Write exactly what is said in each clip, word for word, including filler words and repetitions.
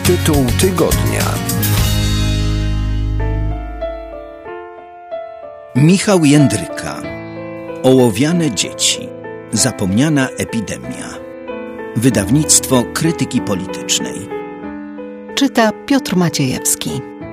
Tytuł tygodnia. Michał Jędryka. Ołowiane dzieci. Zapomniana epidemia. Wydawnictwo Krytyki Politycznej. Czyta Piotr Maciejewski.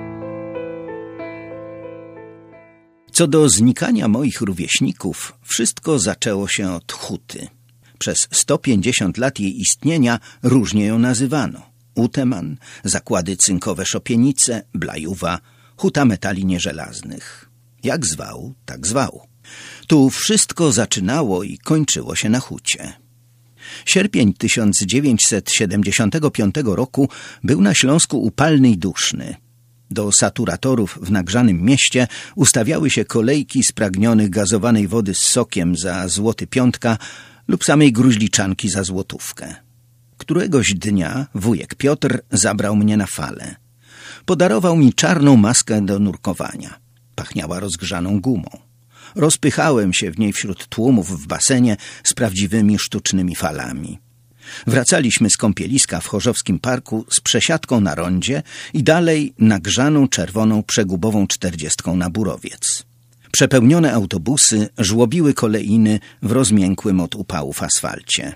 Co do znikania moich rówieśników, wszystko zaczęło się od huty. Przez sto pięćdziesiąt lat jej istnienia różnie ją nazywano. Uteman, zakłady cynkowe Szopienice, Blajuwa, huta metali nieżelaznych. Jak zwał, tak zwał. Tu wszystko zaczynało i kończyło się na hucie. Sierpień tysiąc dziewięćset siedemdziesiątego piątego roku był na Śląsku upalny i duszny. Do saturatorów w nagrzanym mieście ustawiały się kolejki spragnionych gazowanej wody z sokiem za złoty piątka lub samej gruźliczanki za złotówkę. Któregoś dnia wujek Piotr zabrał mnie na falę. Podarował mi czarną maskę do nurkowania. Pachniała rozgrzaną gumą. Rozpychałem się w niej wśród tłumów w basenie z prawdziwymi sztucznymi falami. Wracaliśmy z kąpieliska w Chorzowskim Parku z przesiadką na rondzie i dalej nagrzaną czerwoną przegubową czterdziestką na Burowiec. Przepełnione autobusy żłobiły kolejny w rozmiękłym od upałów asfalcie.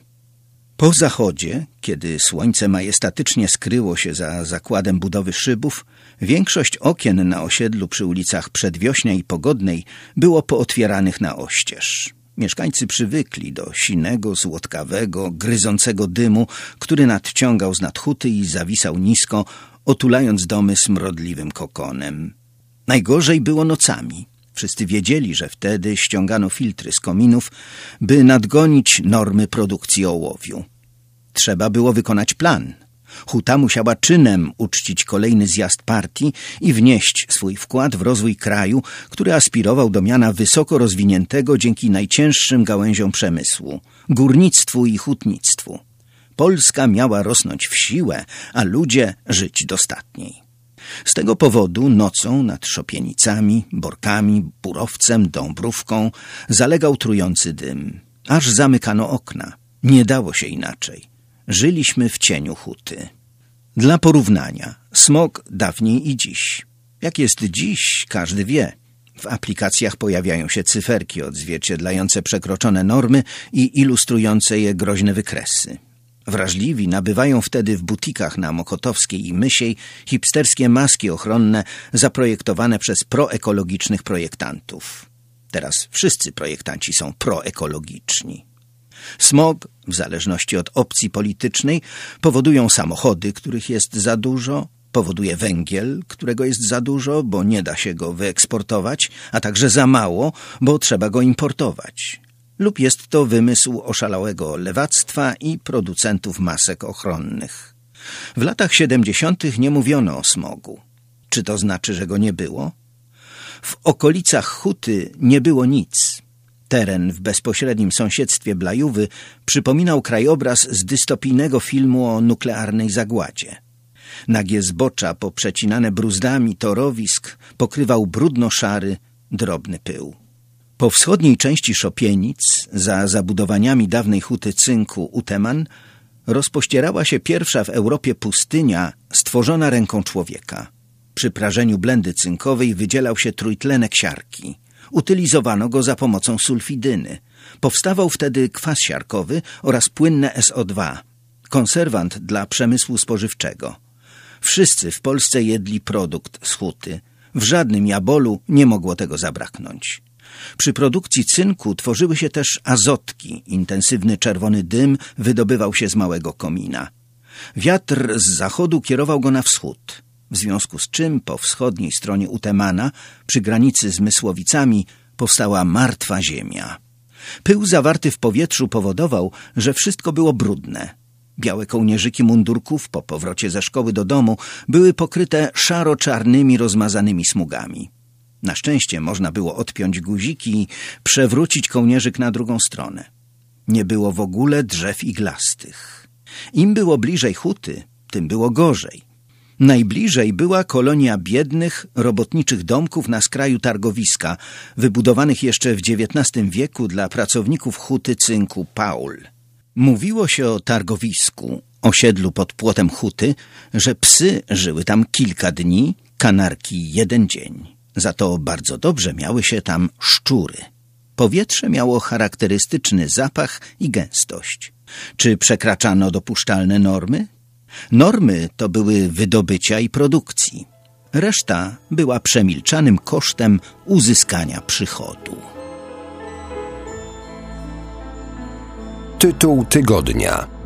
Po zachodzie, kiedy słońce majestatycznie skryło się za zakładem budowy szybów, większość okien na osiedlu przy ulicach Przedwiośnia i Pogodnej było pootwieranych na oścież. Mieszkańcy przywykli do sinego, słodkawego, gryzącego dymu, który nadciągał z nad huty i zawisał nisko, otulając domy smrodliwym kokonem. Najgorzej było nocami. Wszyscy wiedzieli, że wtedy ściągano filtry z kominów, by nadgonić normy produkcji ołowiu. Trzeba było wykonać plan. Huta musiała czynem uczcić kolejny zjazd partii i wnieść swój wkład w rozwój kraju, który aspirował do miana wysoko rozwiniętego dzięki najcięższym gałęziom przemysłu – górnictwu i hutnictwu. Polska miała rosnąć w siłę, a ludzie żyć dostatniej. Z tego powodu nocą nad Szopienicami, Borkami, Burowcem, Dąbrówką zalegał trujący dym. Aż zamykano okna. Nie dało się inaczej. Żyliśmy w cieniu huty. Dla porównania, smog dawniej i dziś. Jak jest dziś, każdy wie. W aplikacjach pojawiają się cyferki odzwierciedlające przekroczone normy i ilustrujące je groźne wykresy. Wrażliwi nabywają wtedy w butikach na Mokotowskiej i Mysiej hipsterskie maski ochronne zaprojektowane przez proekologicznych projektantów. Teraz wszyscy projektanci są proekologiczni. Smog, w zależności od opcji politycznej, powodują samochody, których jest za dużo, powoduje węgiel, którego jest za dużo, bo nie da się go wyeksportować, a także za mało, bo trzeba go importować. Lub jest to wymysł oszalałego lewactwa i producentów masek ochronnych. W latach siedemdziesiątych nie mówiono o smogu. Czy to znaczy, że go nie było? W okolicach huty nie było nic. Teren w bezpośrednim sąsiedztwie Blajuwy przypominał krajobraz z dystopijnego filmu o nuklearnej zagładzie. Nagie zbocza poprzecinane bruzdami torowisk pokrywał brudno-szary, drobny pył. Po wschodniej części Szopienic, za zabudowaniami dawnej huty cynku Uteman, rozpościerała się pierwsza w Europie pustynia stworzona ręką człowieka. Przy prażeniu blendy cynkowej wydzielał się trójtlenek siarki. Utylizowano go za pomocą sulfidyny. Powstawał wtedy kwas siarkowy oraz płynne S O dwa, konserwant dla przemysłu spożywczego. Wszyscy w Polsce jedli produkt z huty. W żadnym jabolu nie mogło tego zabraknąć. Przy produkcji cynku tworzyły się też azotki. Intensywny czerwony dym wydobywał się z małego komina. Wiatr z zachodu kierował go na wschód, w związku z czym po wschodniej stronie Utemana, przy granicy z Mysłowicami, powstała martwa ziemia. Pył zawarty w powietrzu powodował, że wszystko było brudne. Białe kołnierzyki mundurków po powrocie ze szkoły do domu były pokryte szaro-czarnymi, rozmazanymi smugami. Na szczęście można było odpiąć guziki i przewrócić kołnierzyk na drugą stronę. Nie było w ogóle drzew iglastych. Im było bliżej huty, tym było gorzej. Najbliżej była kolonia biednych, robotniczych domków na skraju targowiska, wybudowanych jeszcze w dziewiętnastym wieku dla pracowników huty cynku Paul. Mówiło się o targowisku, osiedlu pod płotem huty, że psy żyły tam kilka dni, kanarki jeden dzień. Za to bardzo dobrze miały się tam szczury. Powietrze miało charakterystyczny zapach i gęstość. Czy przekraczano dopuszczalne normy? Normy to były wydobycia i produkcji. Reszta była przemilczanym kosztem uzyskania przychodu. Tytuł tygodnia.